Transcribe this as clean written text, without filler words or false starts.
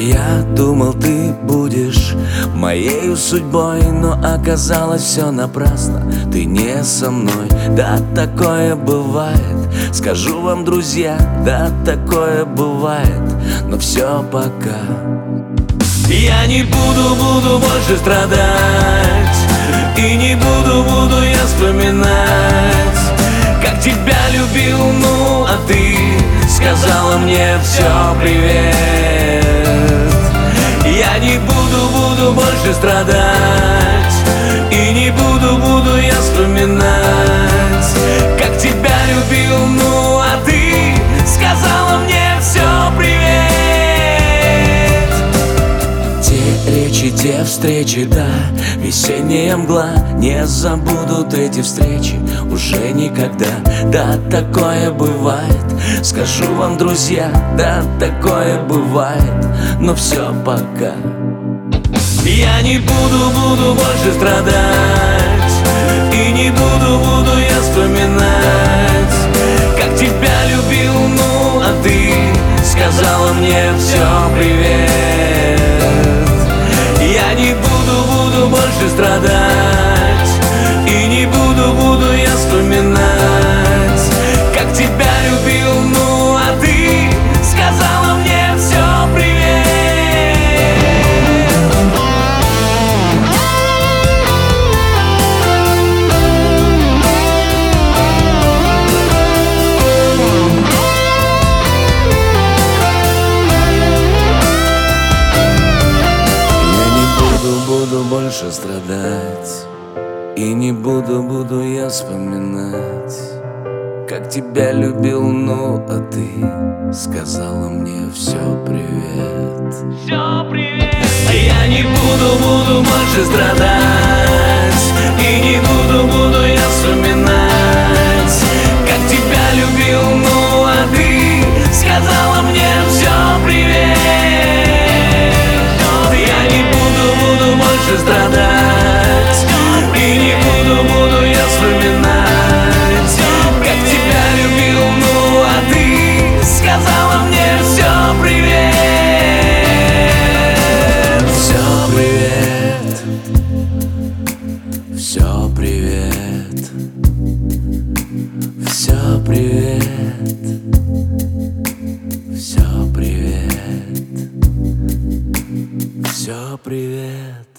Я думал, ты будешь моею судьбой, но оказалось все напрасно. Ты не со мной, да такое бывает. Скажу вам, друзья, да такое бывает. Но все пока. Я не буду больше страдать, и не буду я вспоминать, как тебя любил, ну а ты сказала мне все привет. Я не буду больше страдать, и не буду я вспоминать, как тебя любил, ну а ты сказала мне все привет. Те речи, те встречи, да, весенняя мгла. Не забудут эти встречи уже никогда. Да, такое бывает. Скажу вам, друзья, да, такое бывает. Но все пока. Я не буду больше страдать, и не буду я вспоминать, как тебя любил, ну а ты сказала мне все привет. Я не буду больше страдать, и не буду я вспоминать, как тебя любил, ну а ты сказала мне все привет. Буду больше страдать, и не буду я вспоминать, как тебя любил, ну а ты сказала мне все привет. Все привет. Я не буду больше страдать, и не буду я вспоминать, как тебя любил, ну а ты сказала мне все привет. Я не буду больше страдать, и не буду я вспоминать, как тебя любил, ну а ты сказала мне все привет. Все привет, все привет, все привет, все привет, все привет.